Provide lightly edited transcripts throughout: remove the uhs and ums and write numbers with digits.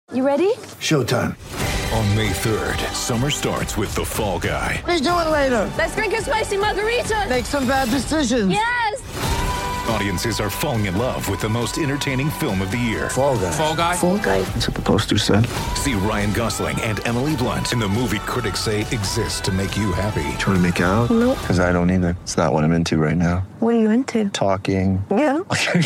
You ready? Showtime. On May 3rd, summer starts with The Fall Guy. Let's do it later. Let's drink a spicy margarita. Make some bad decisions. Yes. Audiences are falling in love with the most entertaining film of the year. Fall Guy. Fall Guy? Fall guy. That's what the poster said. See Ryan Gosling and Emily Blunt in the movie critics say exists to make you happy. Trying to make it out? Nope. Because I don't either. It's not what I'm into right now. What are you into? Talking. Yeah.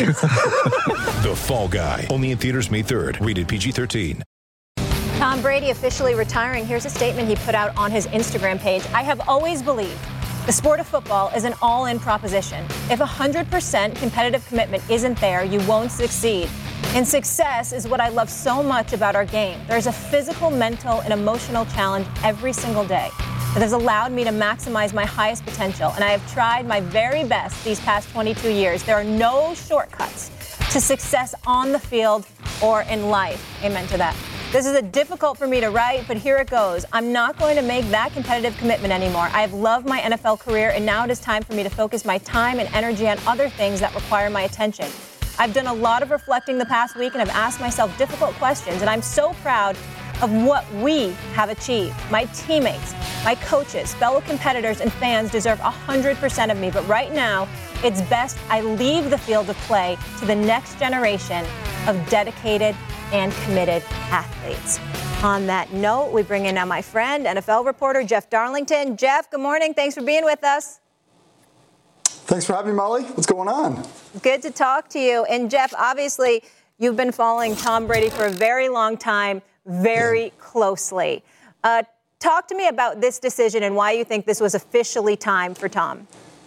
The Fall Guy. Only in theaters May 3rd. Rated PG-13. Tom Brady officially retiring. Here's a statement he put out on his Instagram page. I have always believed the sport of football is an all-in proposition. If 100% competitive commitment isn't there, you won't succeed. And success is what I love so much about our game. There's a physical, mental, and emotional challenge every single day that has allowed me to maximize my highest potential. And I have tried my very best these past 22 years. There are no shortcuts to success on the field or in life. Amen to that. This is difficult for me to write, but here it goes. I'm not going to make that competitive commitment anymore. I have loved my NFL career, and now it is time for me to focus my time and energy on other things that require my attention. I've done a lot of reflecting the past week, and I've asked myself difficult questions, and I'm so proud of what we have achieved. My teammates, my coaches, fellow competitors, and fans deserve 100% of me, but right now, it's best I leave the field of play to the next generation of dedicated and committed athletes. On that note, we bring in now my friend, NFL reporter Jeff Darlington. Jeff, good morning. Thanks for being with us. Thanks for having me, Molly. What's going on? Good to talk to you. And Jeff, obviously, you've been following Tom Brady for a very long time, very closely. Talk to me about this decision and why you think this was officially time for Tom.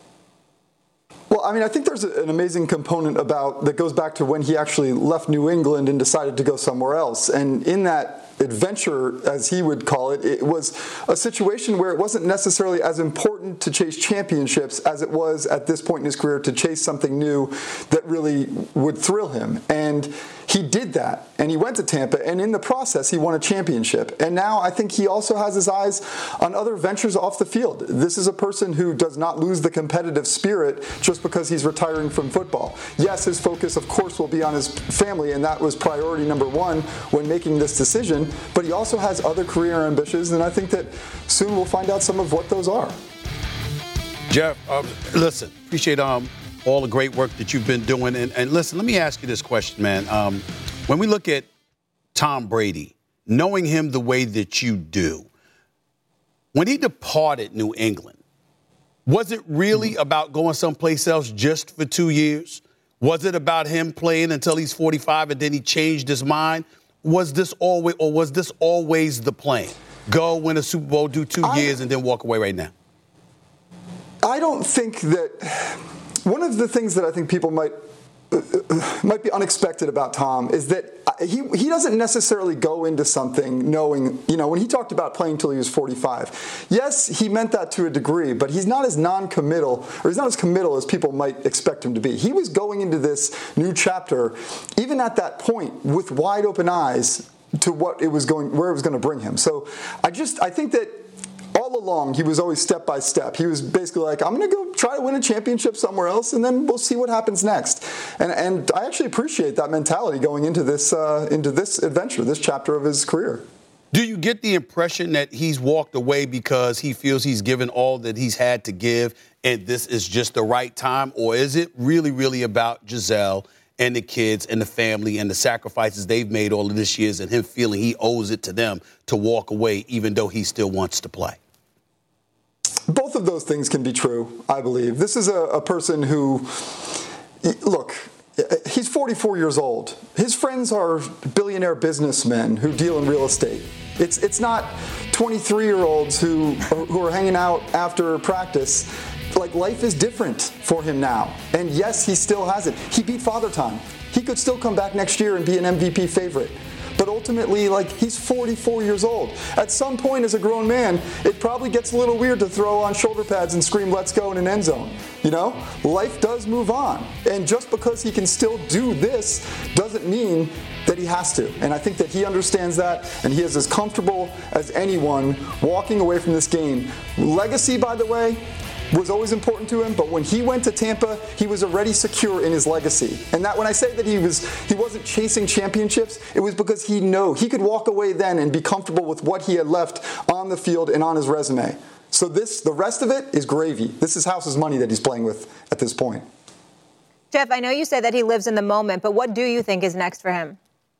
Well, I mean, I think there's an amazing component that goes back to when he actually left New England and decided to go somewhere else. And in that adventure, as he would call it, it was a situation where it wasn't necessarily as important to chase championships as it was at this point in his career to chase something new that really would thrill him. And he did that, and he went to Tampa, and in the process, he won a championship. And now I think he also has his eyes on other ventures off the field. This is a person who does not lose the competitive spirit just because he's retiring from football. Yes, his focus, of course, will be on his family, and that was priority number one when making this decision. But he also has other career ambitions, and I think that soon we'll find out some of what those are. Jeff, listen, appreciate all the great work that you've been doing. And listen, let me ask you this question, man. When we look at Tom Brady, knowing him the way that you do, when he departed New England, was it really about going someplace else just for 2 years? Was it about him playing until he's 45 and then he changed his mind? Was this always the plan? Go win a Super Bowl, do 2 years, and then walk away right now? I don't think that. One of the things that I think people might be unexpected about Tom is that he doesn't necessarily go into something knowing, when he talked about playing till he was 45, yes, he meant that to a degree, but he's not as non-committal, or he's not as committal as people might expect him to be. He was going into this new chapter, even at that point, with wide open eyes to where it was going to bring him. So I think that all along, he was always step by step. He was basically like, I'm going to go try to win a championship somewhere else, and then we'll see what happens next. And I actually appreciate that mentality going into this adventure, this chapter of his career. Do you get the impression that he's walked away because he feels he's given all that he's had to give, and this is just the right time? Or is it really, really about Giselle and the kids and the family and the sacrifices they've made all of this years and him feeling he owes it to them to walk away even though he still wants to play? Both of those things can be true, I believe. This is a person who, look, he's 44 years old. His friends are billionaire businessmen who deal in real estate. It's not 23-year-olds who are hanging out after practice. Like, life is different for him now. And yes, he still has it. He beat Father Time. He could still come back next year and be an MVP favorite. But ultimately, he's 44 years old. At some point as a grown man, it probably gets a little weird to throw on shoulder pads and scream, let's go, in an end zone. Life does move on. And just because he can still do this doesn't mean that he has to. And I think that he understands that, and he is as comfortable as anyone walking away from this game. Legacy, by the way, was always important to him, but when he went to Tampa, he was already secure in his legacy. And that when I say that he wasn't chasing championships, it was because he knew he could walk away then and be comfortable with what he had left on the field and on his resume. So the rest of it is gravy. This is house's money that he's playing with at this point. Jeff, I know you said that he lives in the moment, but what do you think is next for him?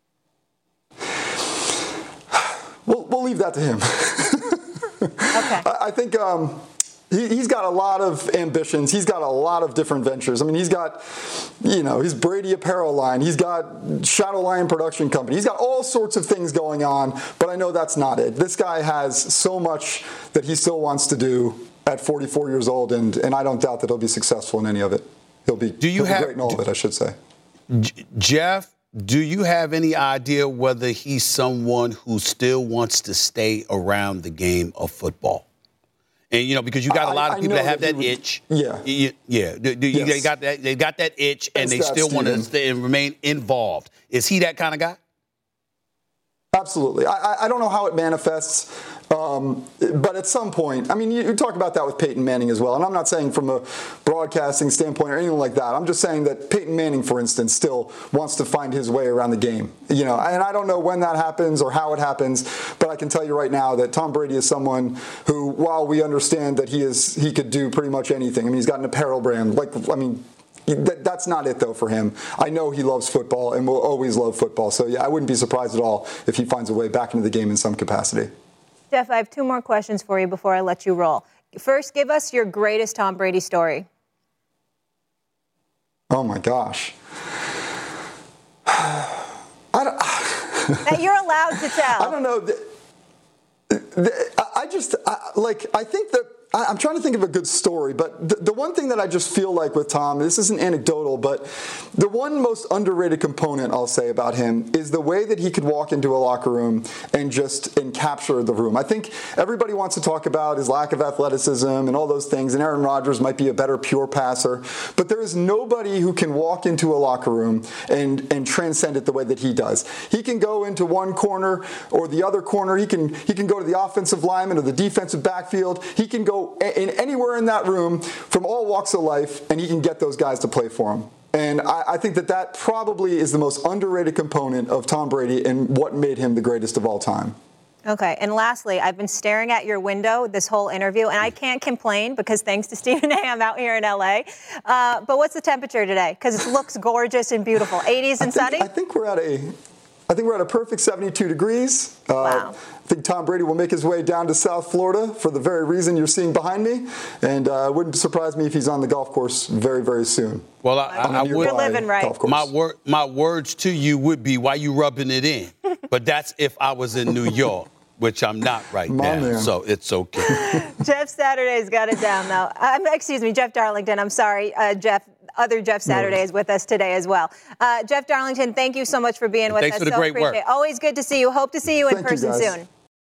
We'll leave that to him. Okay. I think he's got a lot of ambitions. He's got a lot of different ventures. I mean, he's got, his Brady apparel line. He's got Shadow Lion production company. He's got all sorts of things going on, but I know that's not it. This guy has so much that he still wants to do at 44 years old, and I don't doubt that he'll be successful in any of it. He'll be great in all of it, I should say. Jeff, do you have any idea whether he's someone who still wants to stay around the game of football? And, because you got a lot of people that have that itch. Yeah. Yeah. Yes. They got that itch, and they still want to stay and remain involved. Is he that kind of guy? Absolutely. I don't know how it manifests, but at some point, I mean, you talk about that with Peyton Manning as well. And I'm not saying from a broadcasting standpoint or anything like that. I'm just saying that Peyton Manning, for instance, still wants to find his way around the game. And I don't know when that happens or how it happens, but I can tell you right now that Tom Brady is someone who, while we understand that he could do pretty much anything. I mean, he's got an apparel brand. That's not it, though, for him. I know he loves football and will always love football. So, yeah, I wouldn't be surprised at all if he finds a way back into the game in some capacity. Jeff, I have two more questions for you before I let you roll. First, give us your greatest Tom Brady story. Oh, my gosh. That you're allowed to tell. I don't know. I think that I'm trying to think of a good story, but the one thing that I just feel like with Tom, this isn't anecdotal, but the one most underrated component I'll say about him is the way that he could walk into a locker room and capture the room. I think everybody wants to talk about his lack of athleticism and all those things, and Aaron Rodgers might be a better pure passer, but there is nobody who can walk into a locker room and transcend it the way that he does. He can go into one corner or the other corner. He can go to the offensive lineman or the defensive backfield. He can go anywhere in that room from all walks of life, and he can get those guys to play for him. And I think that probably is the most underrated component of Tom Brady and what made him the greatest of all time. Okay, and lastly, I've been staring at your window this whole interview, and I can't complain because thanks to Stephen A, I'm out here in L.A. But what's the temperature today? Because it looks gorgeous and beautiful. 80s and sunny? I think we're at a perfect 72 degrees. Wow. I think Tom Brady will make his way down to South Florida for the very reason you're seeing behind me. And it wouldn't surprise me if he's on the golf course very, very soon. Well, I would. You're living right. My words to you would be, why you rubbing it in? But that's if I was in New York, which I'm not right now. Man. So it's okay. Jeff Saturday's got it down, though. Jeff Darlington. I'm sorry, Jeff. Other Jeff Saturday is with us today as well. Jeff Darlington, thank you so much for being with us. Thanks for the great work. Always good to see you. Hope to see you in person soon.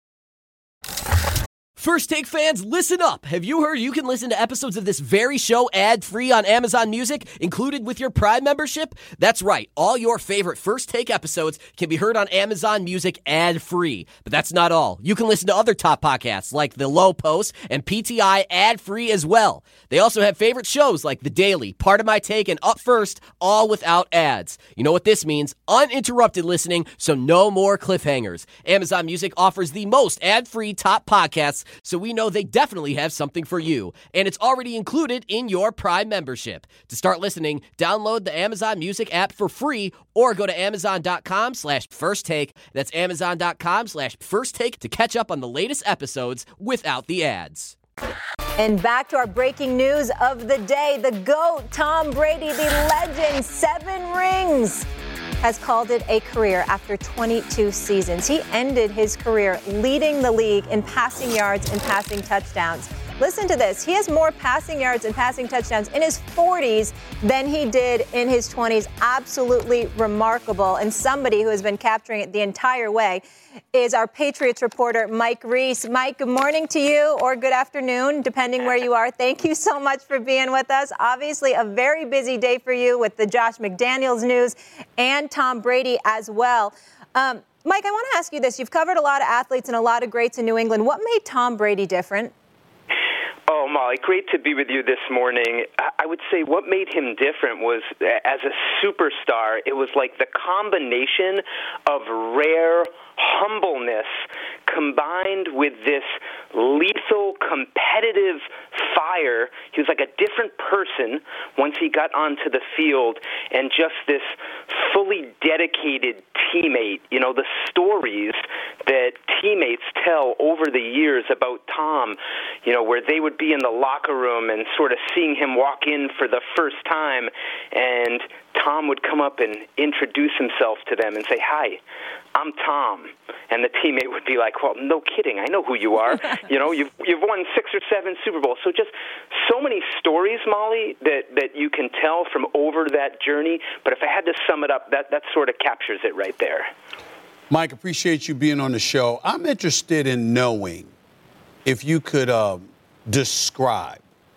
First Take fans, listen up. Have you heard you can listen to episodes of this very show ad-free on Amazon Music, included with your Prime membership? That's right. All your favorite First Take episodes can be heard on Amazon Music ad-free. But that's not all. You can listen to other top podcasts like The Low Post and PTI ad-free as well. They also have favorite shows like The Daily, Part of My Take, and Up First, all without ads. You know what this means? Uninterrupted listening, so no more cliffhangers. Amazon Music offers the most ad-free top podcasts, so we know they definitely have something for you. And it's already included in your Prime membership. To start listening, download the Amazon Music app for free or go to Amazon.com/firsttake. That's Amazon.com/firsttake to catch up on the latest episodes without the ads. And back to our breaking news of the day. The GOAT, Tom Brady, the legend, 7 rings, has called it a career after 22 seasons. He ended his career leading the league in passing yards and passing touchdowns. Listen to this. He has more passing yards and passing touchdowns in his 40s than he did in his 20s. Absolutely remarkable. And somebody who has been capturing it the entire way is our Patriots reporter, Mike Reese. Mike, good morning to you, or good afternoon, depending where you are. Thank you so much for being with us. Obviously, a very busy day for you with the Josh McDaniels news and Tom Brady as well. Mike, I want to ask you this. You've covered a lot of athletes and a lot of greats in New England. What made Tom Brady different? Oh, Molly, great to be with you this morning. I would say what made him different was, as a superstar, it was like the combination of rare humbleness combined with this lethal, competitive fire. He was like a different person once he got onto the field, and just this fully dedicated teammate. You know, the stories that teammates tell over the years about Tom, you know, where they would be in the locker room and sort of seeing him walk in for the first time, and Tom would come up and introduce himself to them and say, "Hi, I'm Tom." And the teammate would be like, "Well, no kidding, I know who you are. You know, you've won 6 or 7 Super Bowls." So just so many stories, Molly, that you can tell from over that journey. But if I had to sum it up, that sort of captures it right there. Mike, appreciate you being on the show. I'm interested in knowing if you could describe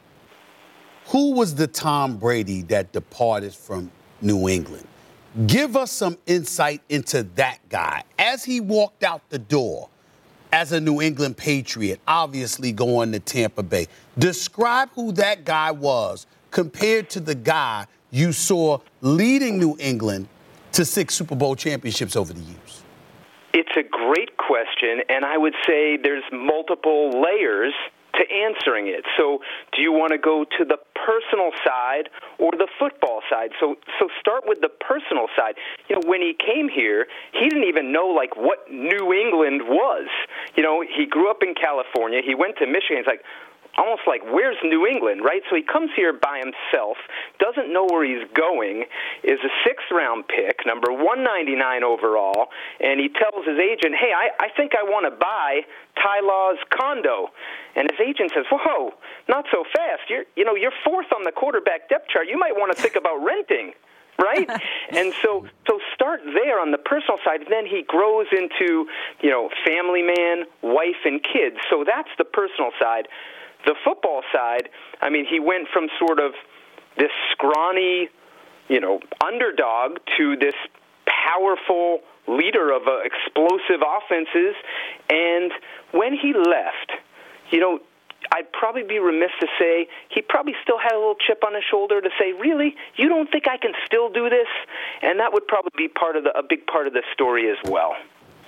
who was the Tom Brady that departed from New England. Give us some insight into that guy as he walked out the door as a New England Patriot, obviously going to Tampa Bay. Describe who that guy was compared to the guy you saw leading New England to 6 Super Bowl championships over the years. It's a great question, and I would say there's multiple layers to answering it. So do you want to go to the personal side or the football side? So start with the personal side. You know, when he came here, he didn't even know, like, what New England was. You know, he grew up in California. He went to Michigan. He's like, almost like, where's New England, right? So he comes here by himself, doesn't know where he's going, is a 6th-round pick, number 199 overall, and he tells his agent, "Hey, I think I want to buy Ty Law's condo." And his agent says, "Whoa, not so fast. You're 4th on the quarterback depth chart. You might want to think about renting." Right? And so start there on the personal side. And then he grows into, you know, family man, wife, and kids. So that's the personal side. The football side, I mean, he went from sort of this scrawny, you know, underdog to this powerful leader of explosive offenses. And when he left, you know, I'd probably be remiss to say he probably still had a little chip on his shoulder to say, "Really? You don't think I can still do this?" And that would probably be a big part of the story as well.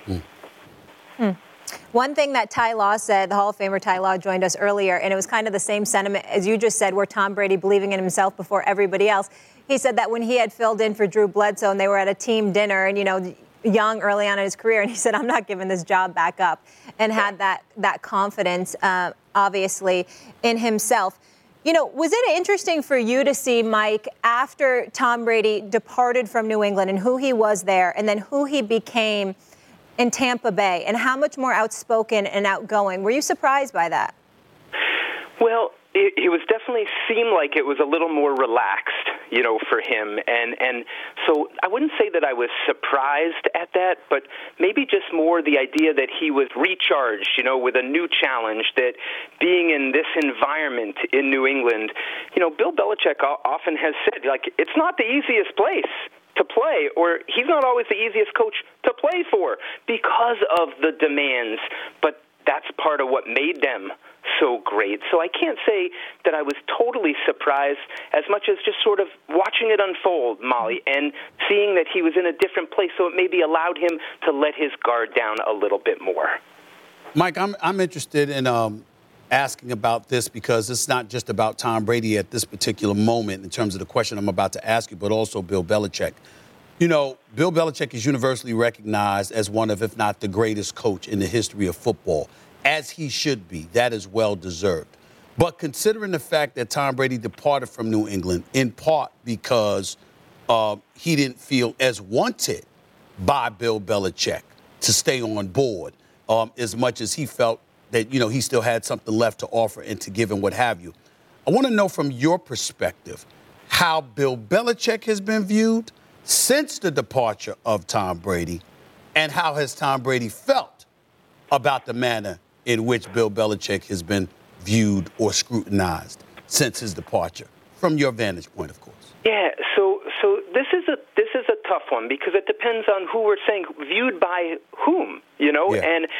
One thing that Ty Law said, the Hall of Famer Ty Law joined us earlier, and it was kind of the same sentiment as you just said, where Tom Brady believing in himself before everybody else. He said that when he had filled in for Drew Bledsoe and they were at a team dinner and, you know, young early on in his career, and he said, "I'm not giving this job back up," and had that confidence, obviously, in himself. You know, was it interesting for you to see, Mike, after Tom Brady departed from New England and who he was there and then who he became in Tampa Bay and how much more outspoken and outgoing? Were you surprised by that? Well, it was definitely seemed like it was a little more relaxed, you know, for him. And so I wouldn't say that I was surprised at that, but maybe just more the idea that he was recharged, you know, with a new challenge, that being in this environment in New England, you know, Bill Belichick often has said, like, it's not the easiest place to play, or he's not always the easiest coach to play for because of the demands, but that's part of what made them so great. So I can't say that I was totally surprised as much as just sort of watching it unfold, Molly, and seeing that he was in a different place, so it maybe allowed him to let his guard down a little bit more. Mike, I'm interested in asking about this because it's not just about Tom Brady at this particular moment in terms of the question I'm about to ask you, but also Bill Belichick. You know, Bill Belichick is universally recognized as one of, if not the greatest coach in the history of football, as he should be. That is well-deserved. But considering the fact that Tom Brady departed from New England, in part because he didn't feel as wanted by Bill Belichick to stay on board as much as he felt that, you know, he still had something left to offer and to give and what have you. I want to know from your perspective how Bill Belichick has been viewed since the departure of Tom Brady, and how has Tom Brady felt about the manner in which Bill Belichick has been viewed or scrutinized since his departure, from your vantage point, of course. Yeah, so this is a tough one because it depends on who we're saying, viewed by whom, you know, Yeah. and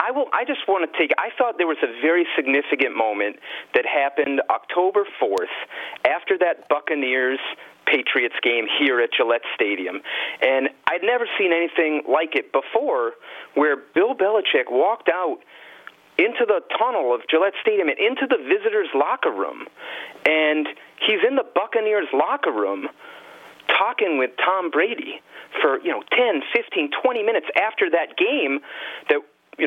I just want to I thought there was a very significant moment that happened October 4th after that Buccaneers-Patriots game here at Gillette Stadium. And I'd never seen anything like it before, where Bill Belichick walked out into the tunnel of Gillette Stadium and into the visitors' locker room. And he's in the Buccaneers' locker room talking with Tom Brady for, 10, 15, 20 minutes after that game that,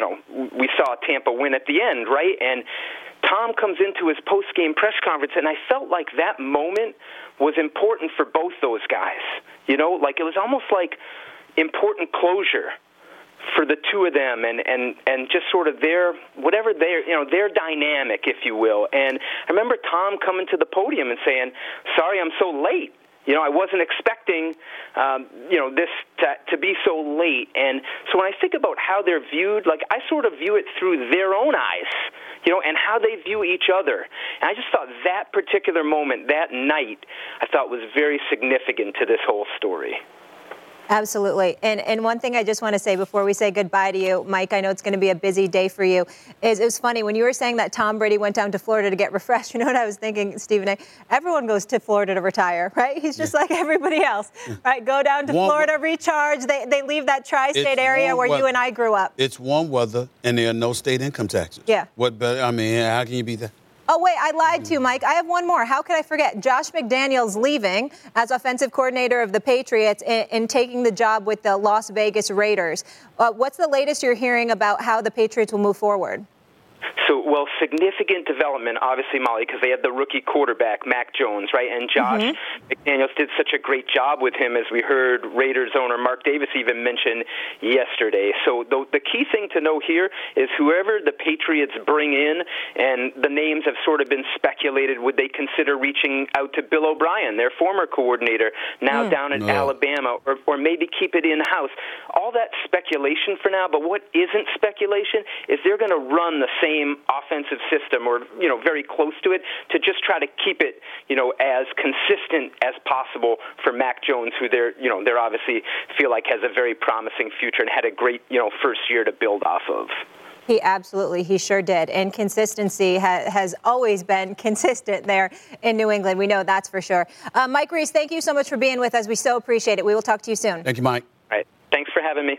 we saw Tampa win at the end, right? And Tom comes into his post-game press conference, and I felt like that moment was important for both those guys. Like it was almost like important closure for the two of them, and just sort of their dynamic, if you will. And I remember Tom coming to the podium and saying, "Sorry, I'm so late. I wasn't expecting, this to be so late." And so when I think about how they're viewed, like I sort of view it through their own eyes, and how they view each other. And I just thought that particular moment, that night, I thought was very significant to this whole story. Absolutely. And one thing I just want to say before we say goodbye to you, Mike, I know it's going to be a busy day for you, is it was funny when you were saying that Tom Brady went down to Florida to get refreshed. You know what I was thinking, Stephen A? Everyone goes to Florida to retire, right? He's just like everybody else, right? Go down to Florida, recharge. They leave that tri-state area where you and I grew up. It's warm weather, and there are no state income taxes. Yeah. What better? I mean, how can you beat that? Oh, wait, I lied to you, Mike. I have one more. How could I forget? Josh McDaniels leaving as offensive coordinator of the Patriots and taking the job with the Las Vegas Raiders. What's the latest you're hearing about how the Patriots will move forward? So, significant development, obviously, Molly, because they had the rookie quarterback, Mac Jones, right? And Josh McDaniels did such a great job with him, as we heard Raiders owner Mark Davis even mention yesterday. So the key thing to know here is whoever the Patriots bring in, and the names have sort of been speculated, would they consider reaching out to Bill O'Brien, their former coordinator, now down in Alabama, or maybe keep it in-house. All that speculation for now, but what isn't speculation is they're going to run the same offensive system, or very close to it, to just try to keep it as consistent as possible for Mac Jones, who they're obviously feel like has a very promising future and had a great first year to build off of. He sure did. And consistency has always been consistent there in New England. We know that's for sure. Mike Reiss, thank you so much for being with us. We so appreciate it. We will talk to you soon. Thank you, Mike. All right. Thanks for having me.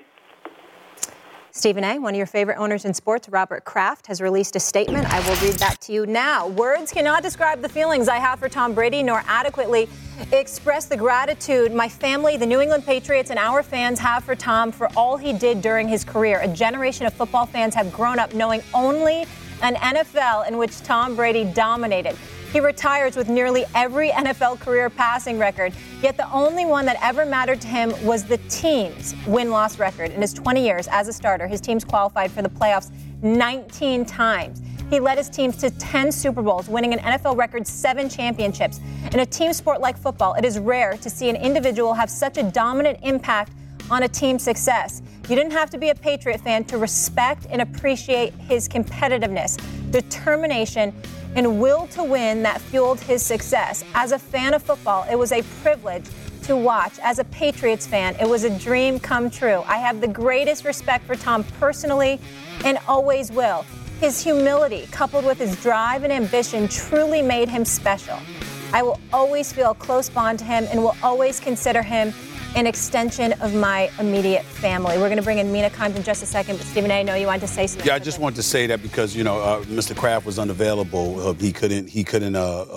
Stephen A., one of your favorite owners in sports, Robert Kraft, has released a statement. I will read that to you now. Words cannot describe the feelings I have for Tom Brady, nor adequately express the gratitude my family, the New England Patriots, and our fans have for Tom for all he did during his career. A generation of football fans have grown up knowing only an NFL in which Tom Brady dominated. He retires with nearly every NFL career passing record, yet the only one that ever mattered to him was the team's win-loss record. In his 20 years as a starter, his teams qualified for the playoffs 19 times. He led his teams to 10 Super Bowls, winning an NFL record 7 championships. In a team sport like football, it is rare to see an individual have such a dominant impact on a team's success. You didn't have to be a Patriot fan to respect and appreciate his competitiveness, determination, and will to win that fueled his success. As a fan of football, it was a privilege to watch. As a Patriots fan, it was a dream come true. I have the greatest respect for Tom personally and always will. His humility, coupled with his drive and ambition, truly made him special. I will always feel a close bond to him and will always consider him an extension of my immediate family. We're going to bring in Mina Kimes in just a second, but Stephen A., I know you wanted to say something. Yeah, I just wanted to say that because, Mr. Kraft was unavailable. He couldn't come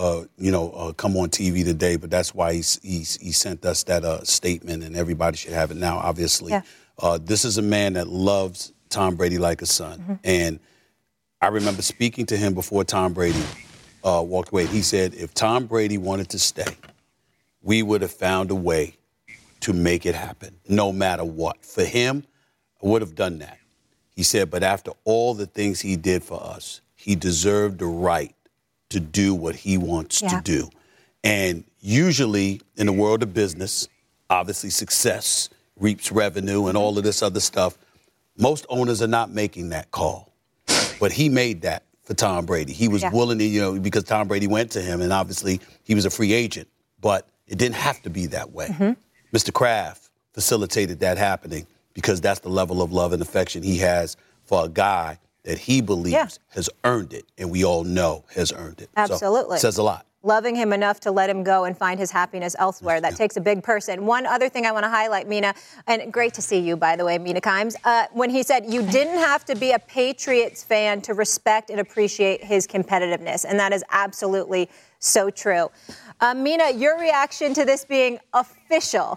on TV today, but that's why he sent us that statement, and everybody should have it now, obviously. Yeah. This is a man that loves Tom Brady like a son. And I remember speaking to him before Tom Brady walked away. He said, if Tom Brady wanted to stay, we would have found a way to make it happen, no matter what. For him, I would have done that. He said, but after all the things he did for us, he deserved the right to do what he wants to do. And usually in the world of business, obviously success reaps revenue and all of this other stuff. Most owners are not making that call. But he made that for Tom Brady. He was willing to, because Tom Brady went to him, and obviously he was a free agent. But it didn't have to be that way. Mr. Kraft facilitated that happening because that's the level of love and affection he has for a guy that he believes has earned it, and we all know has earned it. Absolutely. So, says a lot. Loving him enough to let him go and find his happiness elsewhere. That takes a big person. One other thing I want to highlight, Mina, and great to see you, by the way, Mina Kimes, when he said you didn't have to be a Patriots fan to respect and appreciate his competitiveness, and that is absolutely so true. Mina, your reaction to this being official?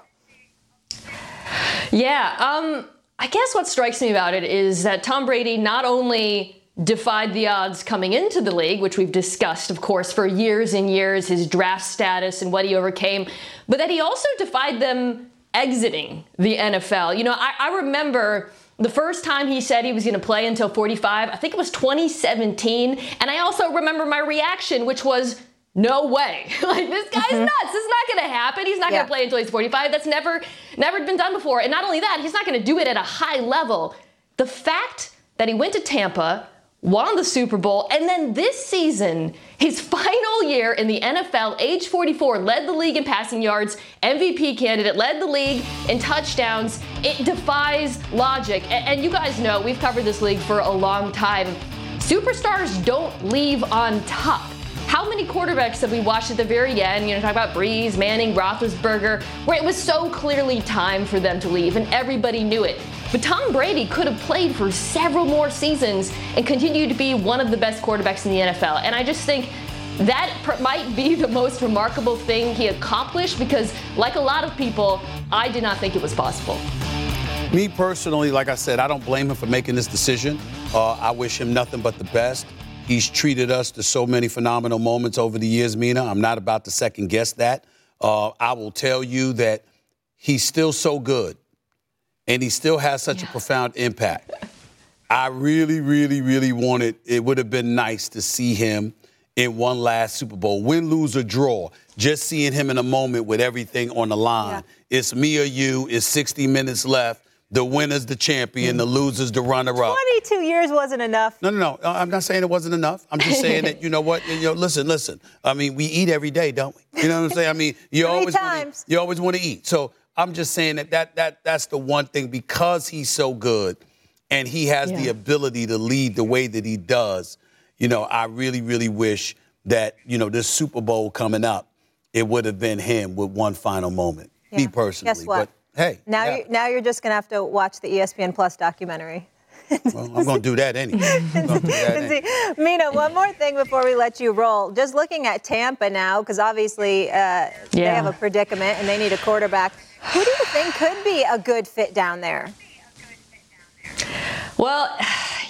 Yeah, I guess what strikes me about it is that Tom Brady not only defied the odds coming into the league, which we've discussed, of course, for years and years, his draft status and what he overcame, but that he also defied them exiting the NFL. You know, I remember the first time he said he was going to play until 45, I think it was 2017, and I also remember my reaction, which was, no way. Like, this guy's nuts. This is not going to happen. He's not going to play until he's 45. That's never been done before. And not only that, he's not going to do it at a high level. The fact that he went to Tampa, won the Super Bowl, and then this season, his final year in the NFL, age 44, led the league in passing yards, MVP candidate, led the league in touchdowns. It defies logic. And you guys know, we've covered this league for a long time. Superstars don't leave on top. How many quarterbacks have we watched at the very end, talk about Breeze, Manning, Roethlisberger, where it was so clearly time for them to leave and everybody knew it. But Tom Brady could have played for several more seasons and continued to be one of the best quarterbacks in the NFL. And I just think that might be the most remarkable thing he accomplished because, like a lot of people, I did not think it was possible. Me personally, like I said, I don't blame him for making this decision. I wish him nothing but the best. He's treated us to so many phenomenal moments over the years, Mina. I'm not about to second guess that. I will tell you that he's still so good, and he still has such a profound impact. I really, really, really wanted, it would have been nice to see him in one last Super Bowl. Win, lose, or draw. Just seeing him in a moment with everything on the line. Yeah. It's me or you. It's 60 minutes left. The winner's the champion, the loser's the runner-up. 22 years wasn't enough. No. I'm not saying it wasn't enough. I'm just saying that, you know what? Listen. I mean, we eat every day, don't we? You know what I'm saying? I mean, you always want to eat. So I'm just saying that's the one thing, because he's so good and he has the ability to lead the way that he does. I really, really wish that, this Super Bowl coming up, it would have been him with one final moment. Yeah. Me personally. Guess what? But, hey. Now you're just going to have to watch the ESPN Plus documentary. Well, I'm going to do that anyway. Mina, one more thing before we let you roll. Just looking at Tampa now, because obviously they have a predicament and they need a quarterback. Who do you think could be a good fit down there? Well,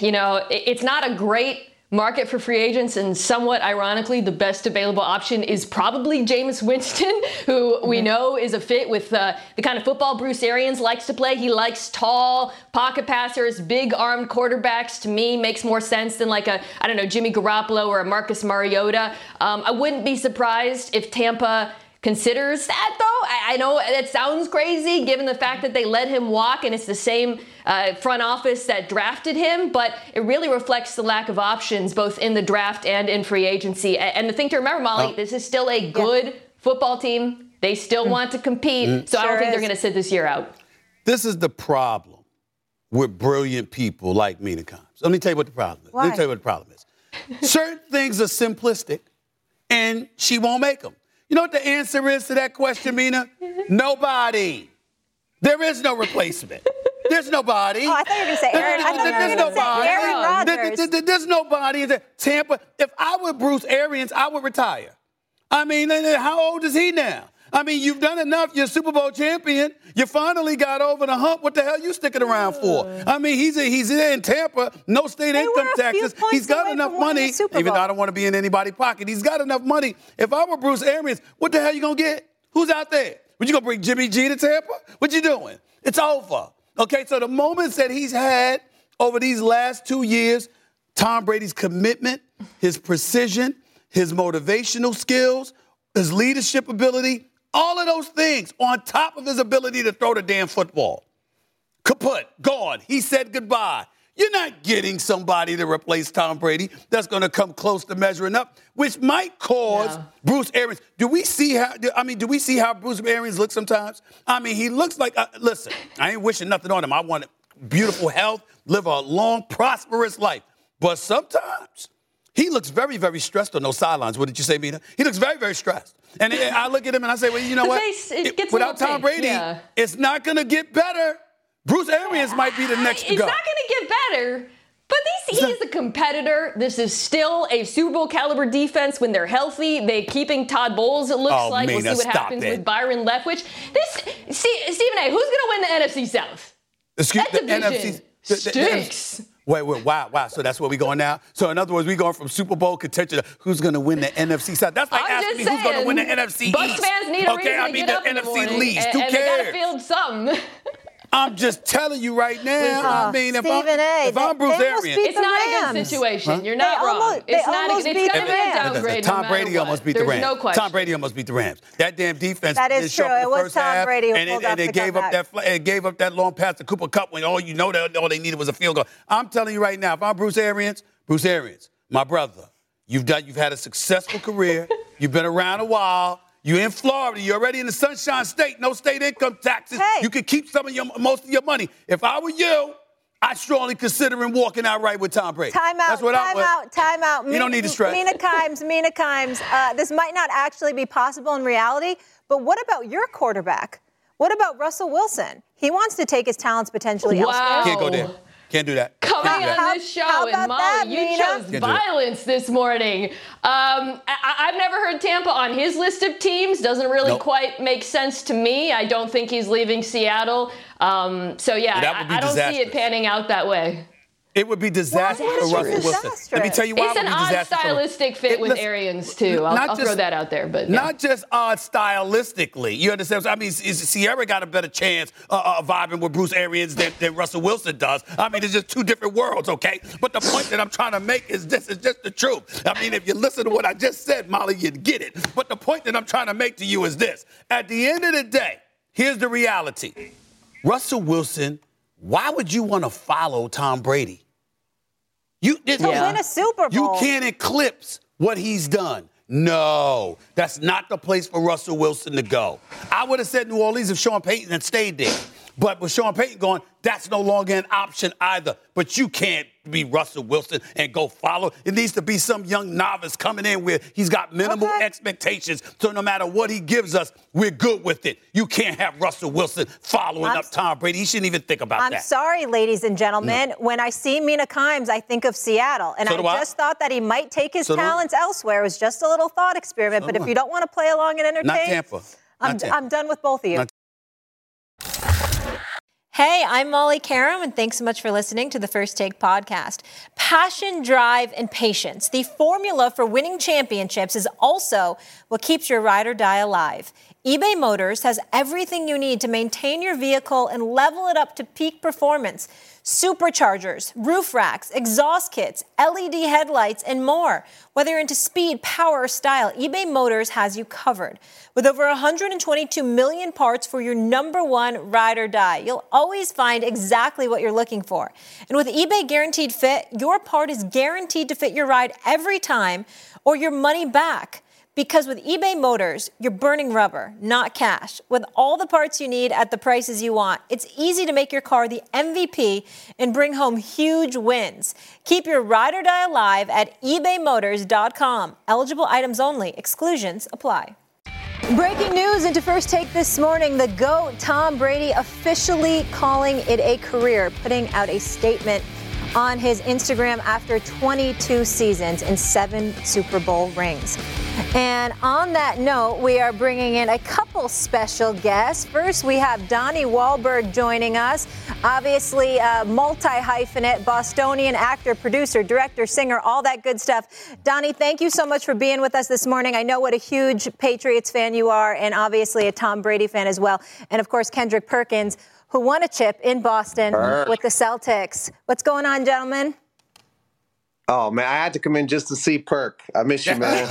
it's not a great market for free agents, and somewhat ironically, the best available option is probably Jameis Winston, who we know is a fit with the kind of football Bruce Arians likes to play. He likes tall pocket passers, big armed quarterbacks. To me, makes more sense than like Jimmy Garoppolo or a Marcus Mariota. I wouldn't be surprised if Tampa considers that, though. I know it sounds crazy given the fact that they let him walk and it's the same front office that drafted him, but it really reflects the lack of options both in the draft and in free agency. And the thing to remember, Molly, this is still a good football team. They still want to compete, so I don't think they're going to sit this year out. This is the problem with brilliant people like Mina Kimes. Let me tell you what the problem is. Why? Let me tell you what the problem is. Certain things are simplistic, and she won't make them. You know what the answer is to that question, Mina? Nobody. There is no replacement. There's nobody. Oh, I thought you were going to say Aaron. I thought you were going to say Aaron Rodgers. There's nobody. Tampa, if I were Bruce Arians, I would retire. I mean, how old is he now? I mean, you've done enough. You're Super Bowl champion. You finally got over the hump. What the hell you sticking around for? I mean, he's there in Tampa, no state income taxes. He's got enough money, even though I don't want to be in anybody's pocket. He's got enough money. If I were Bruce Arians, what the hell you going to get? Who's out there? Would you going to bring Jimmy G to Tampa? What you doing? It's over. Okay, so the moments that he's had over these last 2 years, Tom Brady's commitment, his precision, his motivational skills, his leadership ability, all of those things on top of his ability to throw the damn football. Kaput, gone. He said goodbye. You're not getting somebody to replace Tom Brady that's going to come close to measuring up, which might cause Bruce Arians. Do we see how Bruce Arians looks sometimes? I mean, he looks like, listen, I ain't wishing nothing on him. I want beautiful health, live a long, prosperous life. But sometimes he looks very, very stressed on those sidelines. What did you say, Mina? He looks very, very stressed. And I look at him and I say, well, you know what? Without Tom Brady, it's not going to get better. Bruce Arians might be the next to go. It's not going to get better. But he's a competitor. This is still a Super Bowl caliber defense when they're healthy. They're keeping Todd Bowles, it looks like. We'll see what happens with Byron Leftwich. Stephen A., who's going to win the NFC South? That division stinks. Wait, wow. So that's where we going now? So in other words, we going from Super Bowl contention to who's going to win the NFC South. That's like asking me who's going to win the NFC Bucs East. fans need a reason to get up in the morning. NFC least. Who cares? And they got to field something. I'm just telling you right now. I mean, if I'm Bruce Arians, it's not a good situation. You're not wrong. It's not. It's going to be a downgrade. Tom Brady almost beat the Rams. No question. Tom Brady almost beat the Rams. That damn defense. That is true. It was Tom Brady who pulled off the comeback. It gave up that long pass to Cooper Kupp when all they needed was a field goal. I'm telling you right now, if I'm Bruce Arians, my brother, you've had a successful career. You've been around a while. You're in Florida. You're already in the Sunshine State. No state income taxes. Hey. You can keep most of your money. If I were you, I'd strongly consider walking out right with Tom Brady. Time out. You don't need to stress. Mina Kimes. This might not actually be possible in reality, but what about your quarterback? What about Russell Wilson? He wants to take his talents potentially elsewhere. Can't go there. Can't do that. Coming on this show, and Molly, you chose violence this morning. I've never heard Tampa on his list of teams. Doesn't really quite make sense to me. I don't think he's leaving Seattle. I don't see it panning out that way. It would be disaster for Russell Wilson. Let me tell you why it would be disaster. It's an odd stylistic fit with Arians, too. I'll throw that out there. But not just odd stylistically. You understand? I mean, Sierra got a better chance vibing with Bruce Arians than Russell Wilson does. I mean, it's just two different worlds, okay? But the point that I'm trying to make is this is just the truth. I mean, if you listen to what I just said, Molly, you'd get it. But the point that I'm trying to make to you is this. At the end of the day, here's the reality. Russell Wilson, why would you want to follow Tom Brady? To win a Super Bowl. You can't eclipse what he's done. No, that's not the place for Russell Wilson to go. I would have said New Orleans if Sean Payton had stayed there. But with Sean Payton gone, that's no longer an option either. But you can't be Russell Wilson and go follow. It needs to be some young novice coming in where he's got minimal expectations. So no matter what he gives us, we're good with it. You can't have Russell Wilson following up Tom Brady. He shouldn't even think about that. I'm sorry, ladies and gentlemen. When I see Mina Kimes, I think of Seattle. And I just thought that he might take his talents elsewhere. It was just a little thought experiment. But if you don't want to play along and entertain, not Tampa. I'm done with both of you. Hey, I'm Molly Karam, and thanks so much for listening to the First Take podcast. Passion, drive, and patience. The formula for winning championships is also what keeps your ride or die alive. eBay Motors has everything you need to maintain your vehicle and level it up to peak performance. Superchargers, roof racks, exhaust kits, LED headlights, and more. Whether you're into speed, power, or style, eBay Motors has you covered. With over 122 million parts for your number one ride or die, you'll always find exactly what you're looking for. And with eBay Guaranteed Fit, your part is guaranteed to fit your ride every time or your money back. Because with eBay Motors, you're burning rubber, not cash. With all the parts you need at the prices you want, it's easy to make your car the MVP and bring home huge wins. Keep your ride or die alive at ebaymotors.com. Eligible items only. Exclusions apply. Breaking news into First Take this morning. The GOAT, Tom Brady, officially calling it a career, putting out a statement on his Instagram after 22 seasons and 7 Super Bowl rings. And on that note, we are bringing in a couple special guests. First, we have Donnie Wahlberg joining us. Obviously, multi-hyphenate, Bostonian actor, producer, director, singer, all that good stuff. Donnie, thank you so much for being with us this morning. I know what a huge Patriots fan you are, and obviously a Tom Brady fan as well. And, of course, Kendrick Perkins, who won a chip in Boston with the Celtics. What's going on, gentlemen? Oh, man, I had to come in just to see Perk. I miss you, man.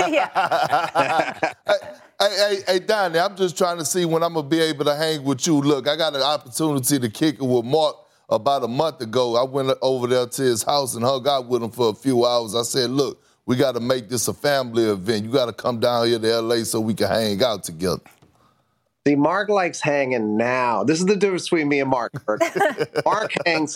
Hey, Donnie, I'm just trying to see when I'm going to be able to hang with you. Look, I got an opportunity to kick it with Mark about a month ago. I went over there to his house and hung out with him for a few hours. I said, look, we got to make this a family event. You got to come down here to L.A. so we can hang out together. See, Mark likes hanging now. This is the difference between me and Mark. Mark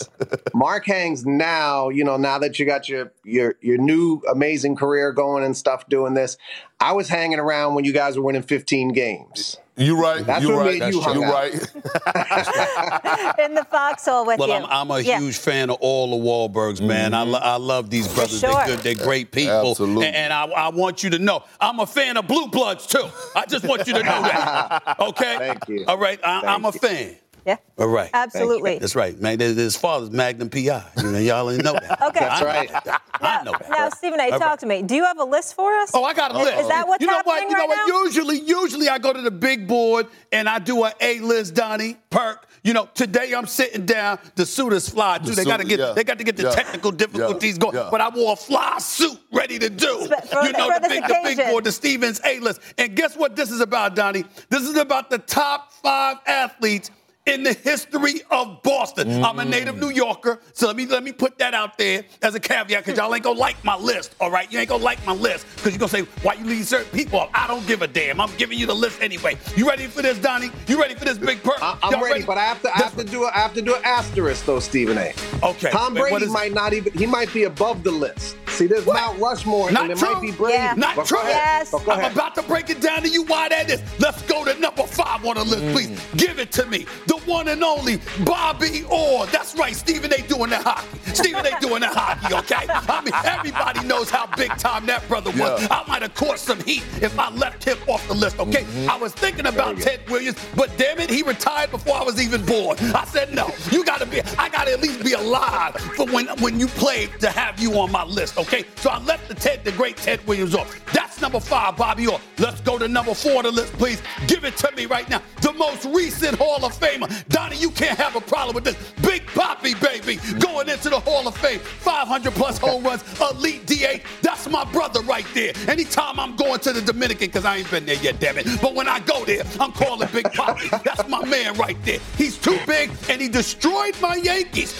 hangs now, now that you got your new amazing career going and stuff doing this. I was hanging around when you guys were winning 15 games. You're right. That's You're what right. made you hung You're out. right. In the foxhole with you. Well, I'm a huge fan of all the Wahlbergs, man. I love these brothers. sure. They're good. They're great people. Absolutely. And I want you to know, I'm a fan of Blue Bloods, too. I just want you to know that. Okay? Thank you. All right? I'm a fan. Yeah. All right. Absolutely. That's right. Man, his father's Magnum P.I. Y'all didn't know that. Okay. That's right. I know that. Now, Stephen A., talk to me. Do you have a list for us? Oh, I got a list. Is that what's happening You know right what? now? Usually I go to the big board and I do an A-list, Donnie, Perk. Today I'm sitting down. The suit is fly too. They got to get the technical difficulties going. Yeah. But I wore a fly suit ready to do. The big board, the Stevens A-list. And guess what this is about, Donnie? This is about the top 5 athletes in the history of Boston. I'm a native New Yorker, so let me put that out there as a caveat, because y'all ain't gonna like my list, all right? You ain't gonna like my list, because you're gonna say, why you leave certain people off? I don't give a damn. I'm giving you the list anyway. You ready for this, Donnie? You ready for this, Big Perk? I'm ready, but I have to do an asterisk, though, Stephen A. Okay. Tom Brady might be above the list. See, there's Mount Rushmore, Not and true. it might be Brady. Yeah. Not But true. go ahead. Yes. But go ahead. I'm about to break it down to you why that is. Let's go to number 5 on the list, please. Give it to me. The one and only Bobby Orr. That's right, Stephen A. doing that hockey. Stephen A. doing that hockey, okay? I mean, everybody knows how big time that brother was. Yeah. I might have caught some heat if I left him off the list, okay? I was thinking about Ted Williams, but damn it, he retired before I was even born. I said, no, I gotta at least be alive for when you played to have you on my list, okay? So I left the great Ted Williams off. That's number 5, Bobby Orr. Let's go to number 4 on the list, please. Give it to me right now. The most recent Hall of Famer. Donnie, you can't have a problem with this. Big Papi, baby, going into the Hall of Fame. 500-plus home runs, elite DH. That's my brother right there. Anytime I'm going to the Dominican, because I ain't been there yet, damn it. But when I go there, I'm calling Big Papi. That's my man right there. He's too big, and he destroyed my Yankees.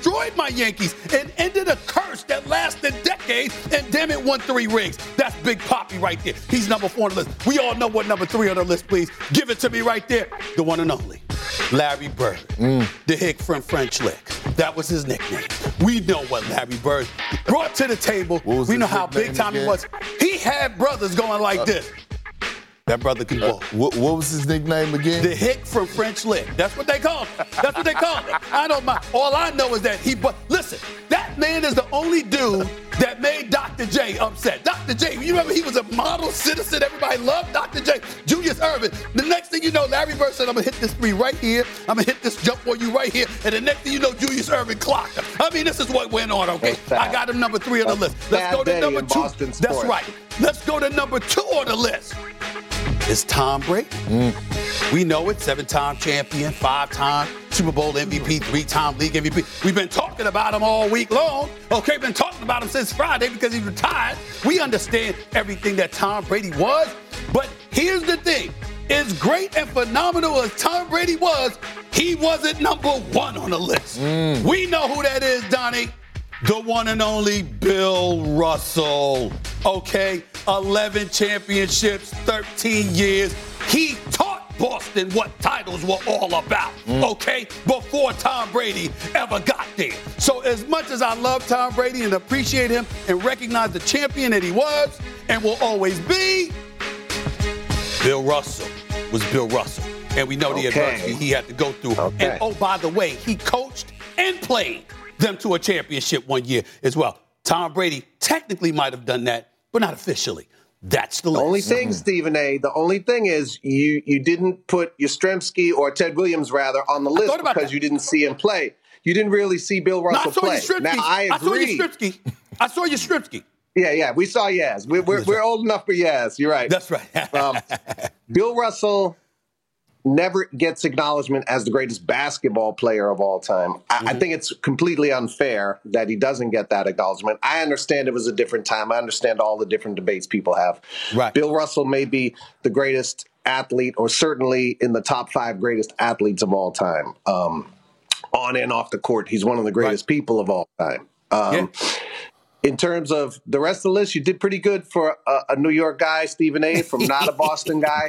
And ended a curse that lasted decades, and damn it, won 3 rings. That's Big Papi right there. He's number 4 on the list. We all know what number 3 on the list, please. Give it to me right there. The one and only Larry Bird. The Hick from French Lick. That was his nickname. We know what Larry Bird brought to the table. We know how big time he was. He had brothers going like this. That brother can walk. What was his nickname again? The Hick from French Lick. That's what they call him. I don't mind. All I know is that listen, that man is the only dude that made Dr. J upset. Dr. J, you remember he was a model citizen. Everybody loved Dr. J. Julius Erving. The next thing you know, Larry Bird said, I'm going to hit this 3 right here. I'm going to hit this jump on you right here. And the next thing you know, Julius Erving clocked him. I mean, this is what went on, okay? I got him number 3 on the list. Let's go to number 2. That's right. Let's go to number 2 on the list. It's Tom Brady. We know it, 7-time champion, 5-time Super Bowl MVP, 3-time league MVP. We've been talking about him all week long. Okay, been talking about him since Friday because he's retired. We understand everything that Tom Brady was. But here's the thing. As great and phenomenal as Tom Brady was, he wasn't number 1 on the list. We know who that is, Donnie. The one and only Bill Russell. Okay, 11 championships, 13 years. He taught Boston what titles were all about, okay, before Tom Brady ever got there. So as much as I love Tom Brady and appreciate him and recognize the champion that he was and will always be, Bill Russell was Bill Russell. And we know the adversity he had to go through. And oh, by the way, he coached and played them to a championship one year as well. Tom Brady technically might have done that, but not officially. That's the list. The only thing, Stephen A., the only thing is you didn't put Yastrzemski or Ted Williams, rather, on the list because you didn't see him play. You didn't really see Bill Russell play. Now, I agree. I saw Yastrzemski. Yeah, we saw Yaz. We're old enough for Yaz. You're right. That's right. Bill Russell never gets acknowledgement as the greatest basketball player of all time. I think it's completely unfair that he doesn't get that acknowledgement. I understand it was a different time. I understand all the different debates people have. Right. Bill Russell may be the greatest athlete, or certainly in the top 5 greatest athletes of all time. On and off the court, he's one of the greatest people of all time. In terms of the rest of the list, you did pretty good for a New York guy, Stephen A., from not a Boston guy.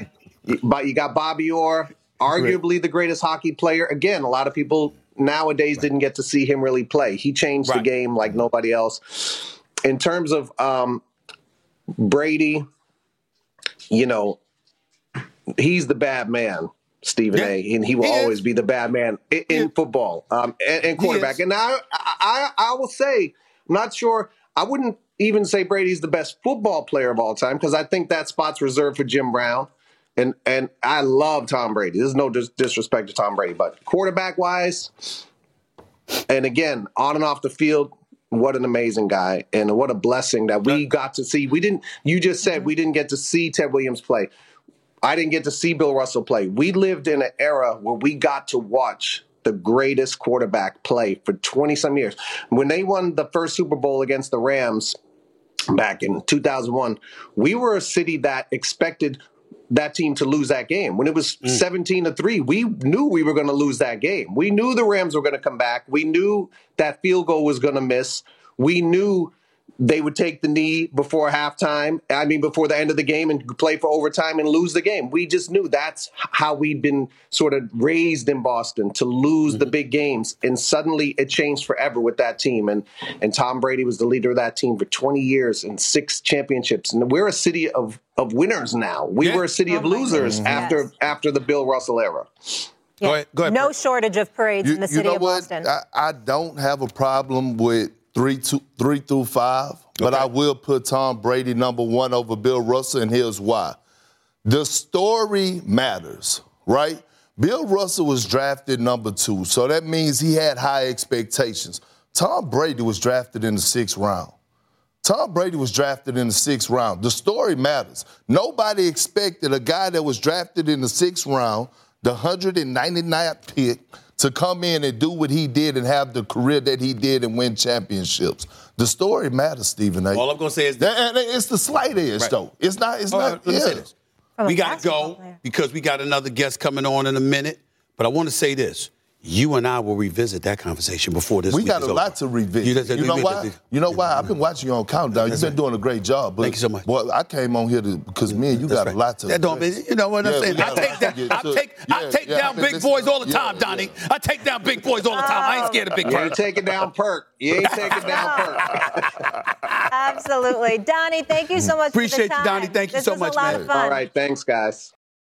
But you got Bobby Orr, arguably the greatest hockey player. Again, a lot of people nowadays didn't get to see him really play. He changed the game like nobody else. In terms of Brady, you know, he's the bad man, Stephen A., and he will always be the bad man in football and quarterback. And I will say, I'm not sure, I wouldn't even say Brady's the best football player of all time because I think that spot's reserved for Jim Brown. And I love Tom Brady. There's no disrespect to Tom Brady, but quarterback-wise, and again, on and off the field, what an amazing guy, and what a blessing that we got to see. You just said we didn't get to see Ted Williams play. I didn't get to see Bill Russell play. We lived in an era where we got to watch the greatest quarterback play for 20-some years. When they won the first Super Bowl against the Rams back in 2001, we were a city that expected that team to lose that game. When it was 17-3, we knew we were going to lose that game. We knew the Rams were going to come back. We knew that field goal was going to miss. We knew they would take the knee before halftime, before the end of the game and play for overtime and lose the game. We just knew that's how we'd been sort of raised in Boston, to lose the big games. And suddenly it changed forever with that team. And Tom Brady was the leader of that team for 20 years and 6 championships. And we're a city of winners now. We were a city of losers after the Bill Russell era. Yeah. Go ahead. No shortage of parades in the city of Boston. I don't have a problem with 3 through 5, but I will put Tom Brady number 1 over Bill Russell, and here's why. The story matters, right? Bill Russell was drafted number 2, so that means he had high expectations. Tom Brady was drafted in the 6th round. The story matters. Nobody expected a guy that was drafted in the 6th round, the 199th pick, to come in and do what he did and have the career that he did and win championships. The story matters, Stephen A. All I'm going to say is that, and it's the slight edge, though. It's not. Let me say this. We got to go because we got another guest coming on in a minute. But I want to say this. You and I will revisit that conversation before this week is over. We got a lot to revisit. You know why? You know why? I've been watching you on Countdown. You've been doing a great job. But, thank you so much. Boy, I came on here because me and you got a lot to. That don't mean, you know what I'm saying? I take down big boys all the time, Donnie. I take down big boys all the time. I ain't scared of big Perk. You ain't taking down Perk. Absolutely. Donnie, thank you so much Appreciate for the time. You, Donnie. Thank you so much, man. All right. Thanks, guys.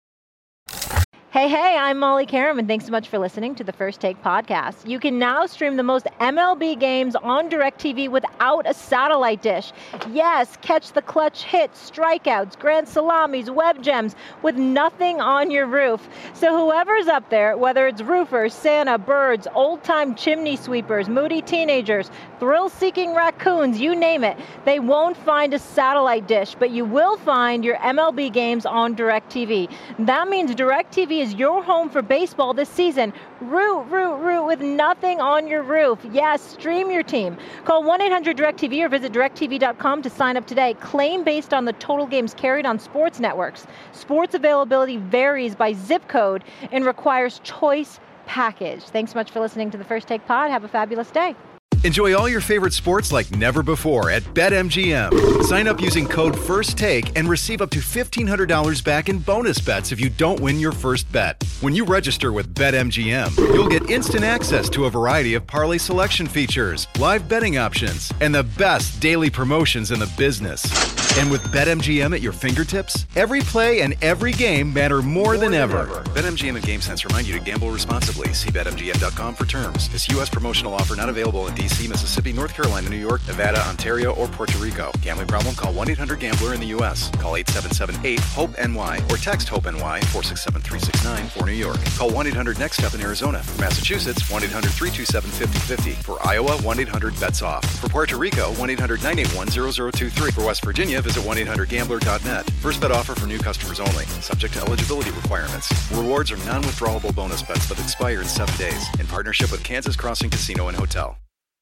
Hey, I'm Molly Karam, and thanks so much for listening to the First Take podcast. You can now stream the most MLB games on DirecTV without a satellite dish. Yes, catch the clutch hits, strikeouts, grand salamis, web gems with nothing on your roof. So whoever's up there, whether it's roofers, Santa, birds, old-time chimney sweepers, moody teenagers, thrill-seeking raccoons, you name it, they won't find a satellite dish, but you will find your MLB games on DirecTV. That means DirecTV is your home for baseball this season. Root with nothing on your roof. Yes, stream your team. Call 1-800-DirecTV or visit DirecTV.com to sign up today. Claim based on the total games carried on sports networks. Sports availability varies by zip code and requires choice package. Thanks so much for listening to the First Take Pod. Have a fabulous day. Enjoy all your favorite sports like never before at BetMGM. Sign up using code FIRSTTAKE and receive up to $1,500 back in bonus bets if you don't win your first bet. When you register with BetMGM, you'll get instant access to a variety of parlay selection features, live betting options, and the best daily promotions in the business. And with BetMGM at your fingertips, every play and every game matter more than ever. BetMGM and GameSense remind you to gamble responsibly. See BetMGM.com for terms. This U.S. promotional offer not available in D.C., Mississippi, North Carolina, New York, Nevada, Ontario, or Puerto Rico. Gambling problem? Call 1-800-GAMBLER in the U.S. Call 877-8-HOPE-NY or text HOPE-NY 467-369 for New York. Call 1-800-NEXT-STEP in Arizona. For Massachusetts, 1-800-327-5050. For Iowa, 1-800-BETS-OFF. For Puerto Rico, 1-800-981-0023. For West Virginia, visit 1-800-GAMBLER.net. First bet offer for new customers only. Subject to eligibility requirements. Rewards are non-withdrawable bonus bets that expire in 7 days. In partnership with Kansas Crossing Casino and Hotel.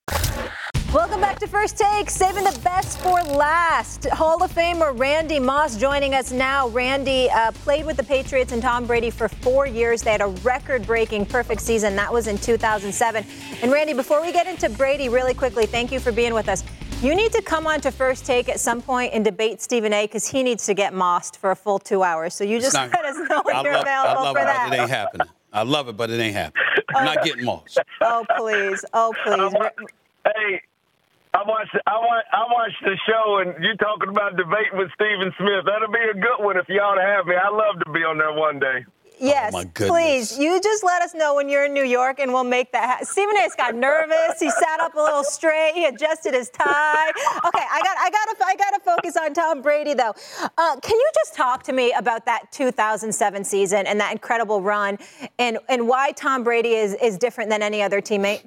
Welcome back to First Take, saving the best for last. Hall of Famer Randy Moss joining us now. Randy played with the Patriots and Tom Brady for 4 years. They had a record-breaking perfect season. That was in 2007. And Randy, before we get into Brady really quickly, thank you for being with us. You need to come on to First Take at some point and debate Stephen A. because he needs to get mossed for a full 2 hours. So you just let us know when you're available for that. It ain't happening. I love it, but it ain't happening. I'm not getting mossed. Oh, please. Oh, please. Hey, I watched the show, and you talking about debating with Stephen Smith. That'll be a good one if y'all to have me. I'd love to be on there one day. Yes, please. You just let us know when you're in New York, and we'll make that happen. Stephen A. got nervous. He sat up a little straight. He adjusted his tie. Okay, I gotta focus on Tom Brady, though. Can you just talk to me about that 2007 season and that incredible run, and why Tom Brady is different than any other teammate?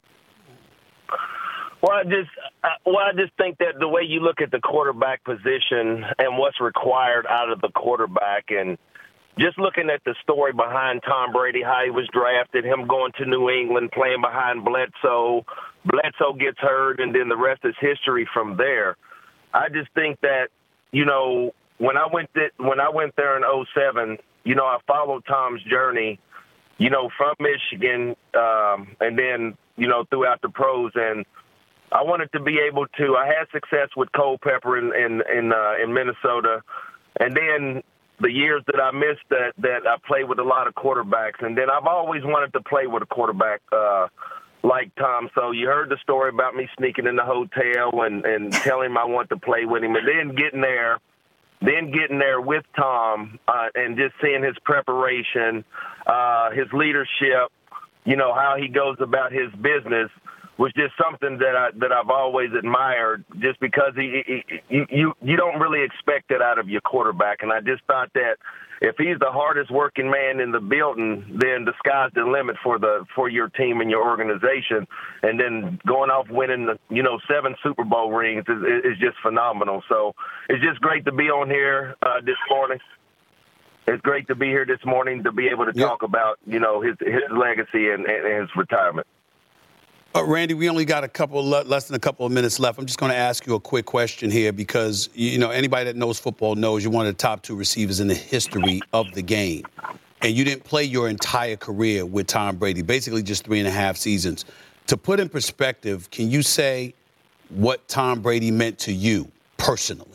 Well, I just think that the way you look at the quarterback position and what's required out of the quarterback, and just looking at the story behind Tom Brady, how he was drafted, him going to New England, playing behind Bledsoe. Bledsoe gets hurt, and then the rest is history from there. I just think that, you know, when I went there in 2007, you know, I followed Tom's journey, you know, from Michigan, and then, you know, throughout the pros, and I wanted to be able to. I had success with Culpepper in Minnesota, and then the years that I missed that I played with a lot of quarterbacks, and then I've always wanted to play with a quarterback like Tom. So you heard the story about me sneaking in the hotel and telling him I want to play with him, and then getting there with Tom and just seeing his preparation, his leadership, you know, how he goes about his business was just something that I've always admired, just because you don't really expect it out of your quarterback. And I just thought that if he's the hardest working man in the building, then the sky's the limit for your team and your organization. And then going off winning 7 Super Bowl rings is just phenomenal. So it's just great to be on here this morning. It's great to be here this morning to be able to talk about, you know, his legacy and his retirement. Randy, we only got less than a couple of minutes left. I'm just going to ask you a quick question here because, you know, anybody that knows football knows you're one of the top 2 receivers in the history of the game. And you didn't play your entire career with Tom Brady, basically just 3.5 seasons. To put in perspective, can you say what Tom Brady meant to you personally?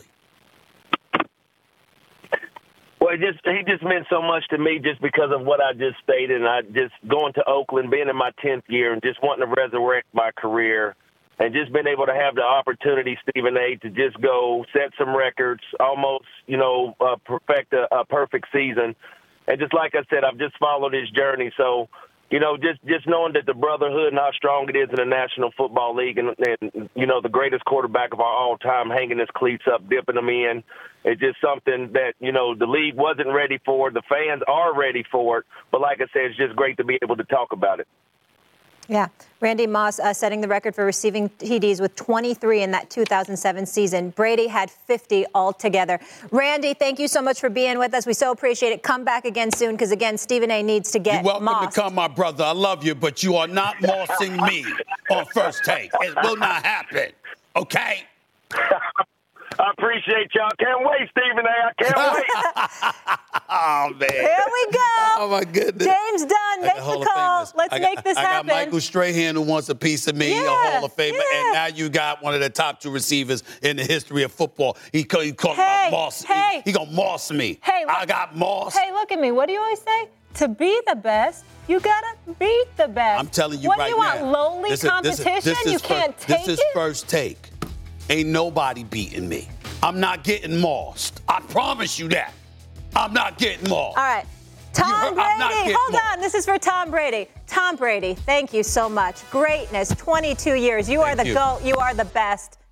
Well, he just meant so much to me just because of what I just stated. And I just going to Oakland, being in my 10th year, and just wanting to resurrect my career, and just being able to have the opportunity, Stephen A., to just go set some records, almost, you know, perfect a perfect season. And just like I said, I've just followed his journey. So, you know, just knowing that the brotherhood and how strong it is in the National Football League, and you know, the greatest quarterback of our all-time hanging his cleats up, dipping them in, it's just something that, you know, the league wasn't ready for. The fans are ready for it. But like I said, it's just great to be able to talk about it. Yeah. Randy Moss setting the record for receiving TDs with 23 in that 2007 season. Brady had 50 altogether. Randy, thank you so much for being with us. We so appreciate it. Come back again soon because, again, Stephen A. needs to get You're welcome mossed. to come, my brother. I love you, but you are not mossing me on First Take. It will not happen, okay? I appreciate y'all. Can't wait, Stephen A. I can't wait. Oh, man. Here we go. Oh, my goodness. James Dunn, make the call. Let's make this happen. I got Michael Strahan who wants a piece of me, a Hall of Famer, and now you got one of the top 2 receivers in the history of football. He called about moss. He gonna moss me. Hey, I got moss. Hey, look at me. What do you always say? To be the best, you gotta beat the best. I'm telling you when right you now. want lowly competition, you can't take it. This is First Take. Ain't nobody beating me. I'm not getting mossed. I promise you that. I'm not getting mossed. All right. Tom Brady. Hold on. This is for Tom Brady. Tom Brady, thank you so much. Greatness, 22 years. You are the GOAT. You are the best.